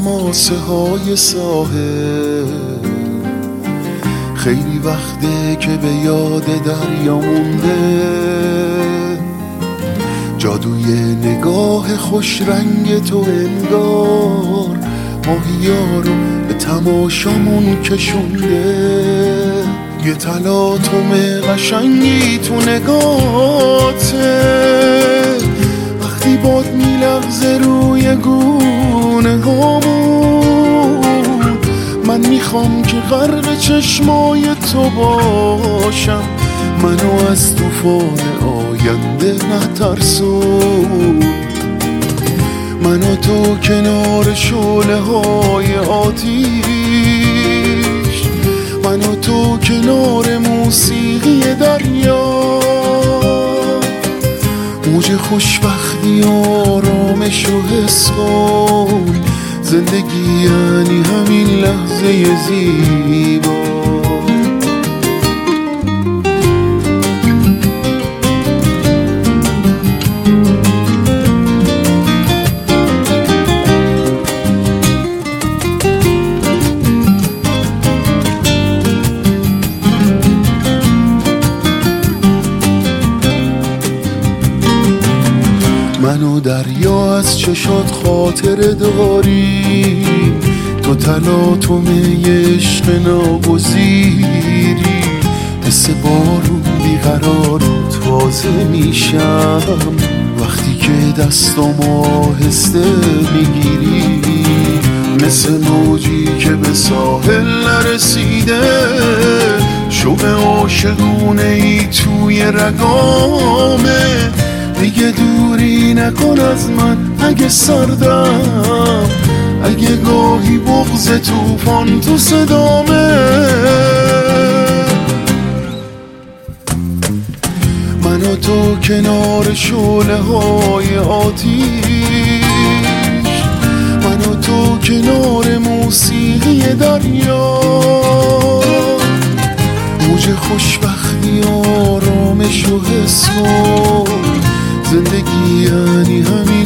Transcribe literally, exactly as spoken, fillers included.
ماسه های ساحل. خیلی وقته که به یاد دریا مونده، جادوی نگاه خوش رنگ تو انگار ماهیا رو به تماشامون کشونده. یه تلاطم قشنگی تو نگاته، وقتی باد میلغزه روی گونه هامون. من میخوام که غرق چشمای تو باشم، منو از طوفان آینده نترسون. من و تو کنار شعله های آتیش، من و تو کنار موسیقی دریا. موج خوشبختی آرامش و حس کن، زندگی یعنی همین لحظه زیبا. من و دریا از چشات خاطره داری، تو تلاطم عشق ناگزیری. حس بارون بیقرار و تازه میشم وقتی که دستم آهسته میگیری. مثل موجی که به ساحل نرسیده، شوق عاشقونه ای توی رگامه. دیگه دوری نکن از من اگه سردم، اگه گاهی بغض طوفان تو صدامه. من و تو کنار شعله های آتیش، من و تو کنار موسیقی دریا. موج خوشبختی آرامش و حس کن، زندگی یعنی همین